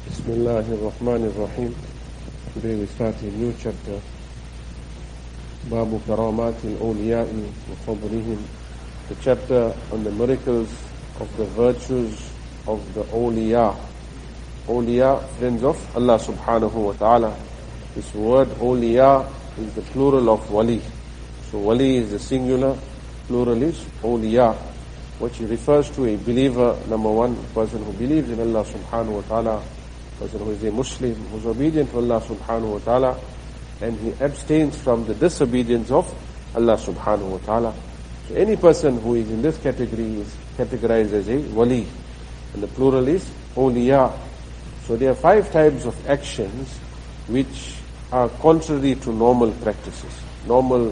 Bismillahir Rahmanir Rahim. Today we start a new chapter. Babu Karamatil Awliya'i wa Fadlihim. The chapter on the miracles of the virtues of the awliya. Awliya, friends of Allah subhanahu wa ta'ala. This word awliya is the plural of wali. So wali is the singular, plural is awliya, which refers to a believer, number one, a person who believes in Allah subhanahu wa ta'ala, a person who is a Muslim, who is obedient to Allah subhanahu wa ta'ala, and he abstains from the disobedience of Allah subhanahu wa ta'ala. So any person who is in this category is categorized as a wali, and the plural is awliya. So there are 5 types of actions which are contrary to normal practices, normal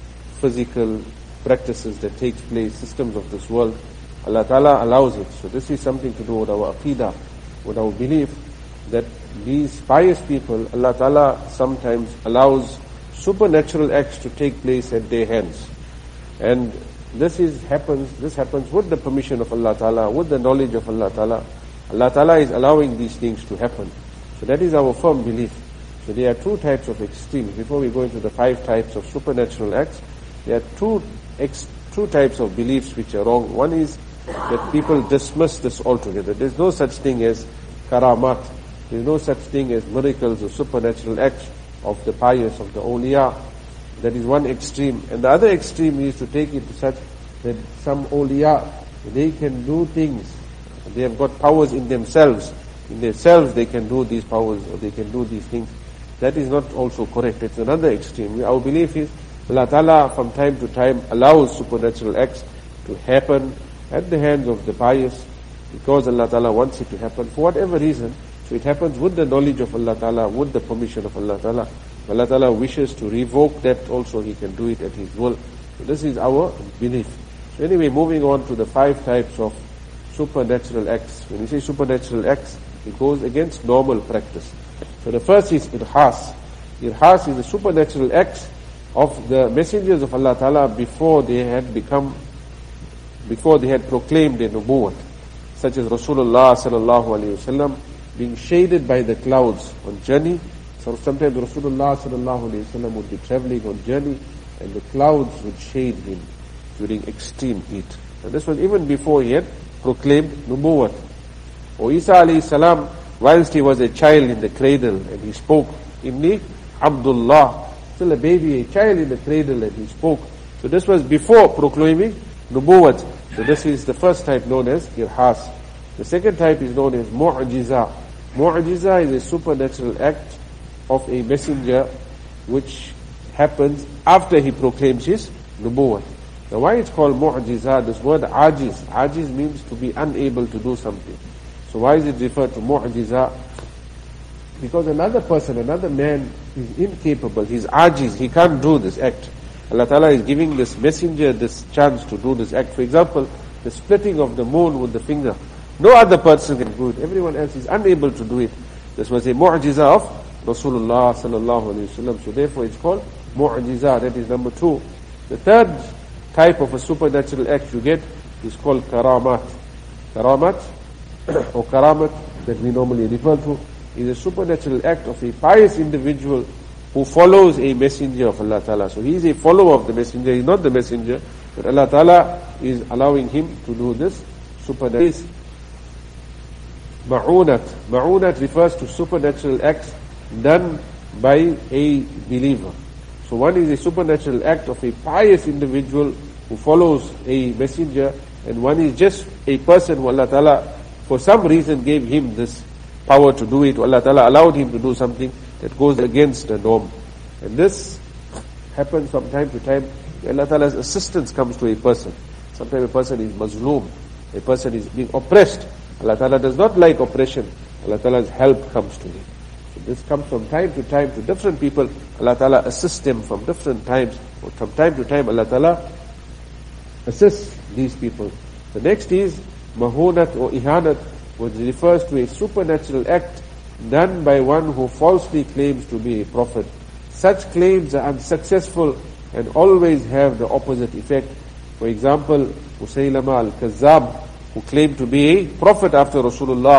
physical practices that take place, systems of this world. Allah Ta'ala allows it. So this is something to do with our aqidah, with our belief that these pious people, Allah Ta'ala sometimes allows supernatural acts to take place at their hands. And this happens with the permission of Allah Ta'ala, with the knowledge of Allah Ta'ala. Allah Ta'ala is allowing these things to happen. So that is our firm belief. So there are 2 types of extremes. Before we go into the 5 types of supernatural acts, there are two types of beliefs which are wrong. One is that people dismiss this altogether. There's no such thing as karamat. There's no such thing as miracles or supernatural acts of the pious, of the awliya. That is one extreme. And the other extreme is to take it to such that some awliya, they can do things. They have got powers in themselves. In themselves they can do these powers, or they can do these things. That is not also correct. It's another extreme. Our belief is Allah Ta'ala from time to time allows supernatural acts to happen at the hands of the pious because Allah Ta'ala wants it to happen for whatever reason. So it happens with the knowledge of Allah Ta'ala, with the permission of Allah Ta'ala. If Allah Ta'ala wishes to revoke that also, He can do it at His will. So this is our belief. So anyway, moving on to the 5 types of supernatural acts. When we say supernatural acts, it goes against normal practice. So the first is irhas. Irhas is the supernatural acts of the messengers of Allah Ta'ala before they had proclaimed their nubuwwat, such as Rasulullah sallallahu alayhi wasallam being shaded by the clouds on journey. So sometimes Rasulullah sallallahu alayhi wasallam would be traveling on journey and the clouds would shade him during extreme heat. And this was even before he had proclaimed nubuwwat. Or Isa alayhi salam, whilst he was a child in the cradle and he spoke, Inni Abdullah, still a baby, a child in the cradle, and he spoke. So this was before proclaiming nubuwwat. So this is the first type known as irhas. The second type is known as mu'jiza. Mu'jiza is a supernatural act of a messenger which happens after he proclaims his nubuwwat. Now why it's called mu'jiza? This word ajiz. Ajiz means to be unable to do something. So why is it referred to mu'jiza? Because another person, another man is incapable, he's ajiz, he can't do this act. Allah Ta'ala is giving this messenger this chance to do this act. For example, the splitting of the moon with the finger. No other person can do it. Everyone else is unable to do it. This was a mu'jiza of Rasulullah sallallahu alayhi wasallam. So therefore it's called mu'jiza. That is number 2. The third type of a supernatural act you get is called karamat. Karamat or karamat that we normally refer to is a supernatural act of a pious individual who follows a messenger of Allah Ta'ala. So he is a follower of the messenger, he is not the messenger, but Allah Ta'ala is allowing him to do this supernatural. Ma'unat. Ma'unat refers to supernatural acts done by a believer. So one is a supernatural act of a pious individual who follows a messenger, and one is just a person who Allah Ta'ala for some reason gave him this power to do it. Allah Ta'ala allowed him to do something that goes against the norm. And this happens from time to time. Allah Ta'ala's assistance comes to a person. Sometimes a person is mazloom, a person is being oppressed. Allah Ta'ala does not like oppression. Allah Ta'ala's help comes to him. So this comes from time to time to different people. Allah Ta'ala assists them from different times. Or from time to time Allah Ta'ala assists these people. The next is mahunat or ihanat, which refers to a supernatural act done by one who falsely claims to be a prophet. Such claims are unsuccessful and always have the opposite effect. For example, Musaylama al-Kazzab, who claimed to be a prophet after Rasulullah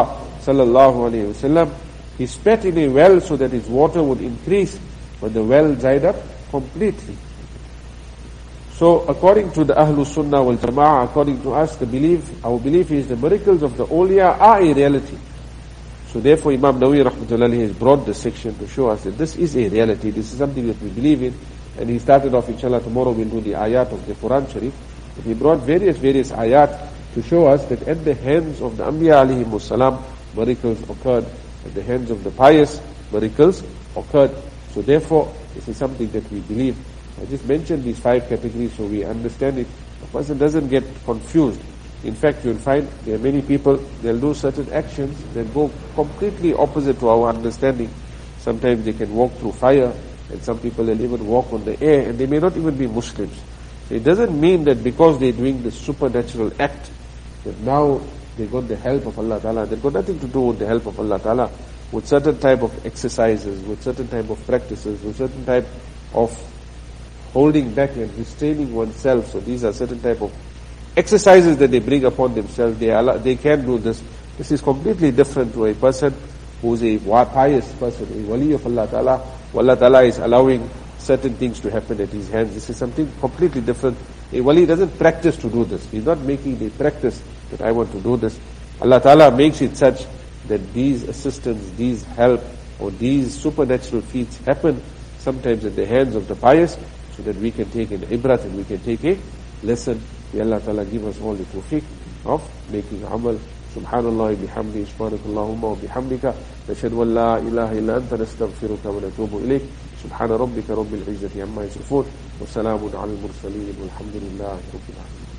sallallahu alayhi wasallam, he spat in a well so that its water would increase, but the well dried up completely. So according to the Ahlul Sunnah wal Jama'ah, according to us, our belief is the miracles of the awliya are a reality. So therefore Imam Nawawi rahmatullahi has brought this section to show us that this is a reality, this is something that we believe in. And he started off, inshallah, tomorrow we'll do the ayat of the Quran Sharif. But he brought various ayat to show us that at the hands of the Anbiya alayhimus salam, miracles occurred. At the hands of the pious, miracles occurred. So therefore, this is something that we believe. I just mentioned these 5 categories so we understand it. A person doesn't get confused. In fact, you'll find there are many people, they'll do certain actions that go completely opposite to our understanding. Sometimes they can walk through fire, and some people will even walk on the air, and they may not even be Muslims. So it doesn't mean that because they're doing this supernatural act, that now they got the help of Allah Ta'ala. They've got nothing to do with the help of Allah Ta'ala. With certain type of exercises, with certain type of practices, with certain type of holding back and restraining oneself. So these are certain type of exercises that they bring upon themselves. They can do this. This is completely different to a person who's a pious person, a wali of Allah Ta'ala. Allah Ta'ala is allowing certain things to happen at his hands. This is something completely different. A wali doesn't practice to do this. He's not making a practice that I want to do this. Allah Ta'ala makes it such that these assistance, these help, or these supernatural feats happen sometimes at the hands of the pious, so that we can take an ibrat and we can take a lesson. May Allah Ta'ala give us all the tawfiq of making amal. Subhanallah bihamdi, subhanakallahumma wa bihamdika, nashhadu an la ilaha illa anta, nastaghfiruka wa natubu ilayk. Subhana rabbika rabbil izzati amma yasifun, wa salamun ala al-mursaleen, walhamdulillahi rabbil alamin.